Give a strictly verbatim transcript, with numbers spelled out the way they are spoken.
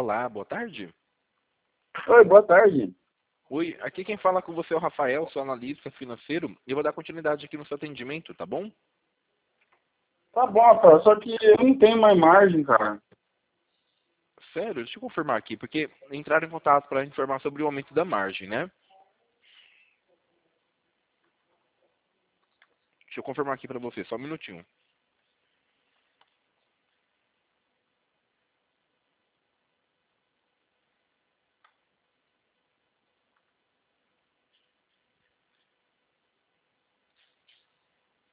Olá, boa tarde. Oi, boa tarde. Oi, aqui quem fala com você é o Rafael, sou analista financeiro, e eu vou dar continuidade aqui no seu atendimento, tá bom? Tá bom, Rafael, só que eu não tenho mais margem, cara. Sério, deixa eu confirmar aqui, porque entraram em contato para informar sobre o aumento da margem, né? Deixa eu confirmar aqui para você, só um minutinho.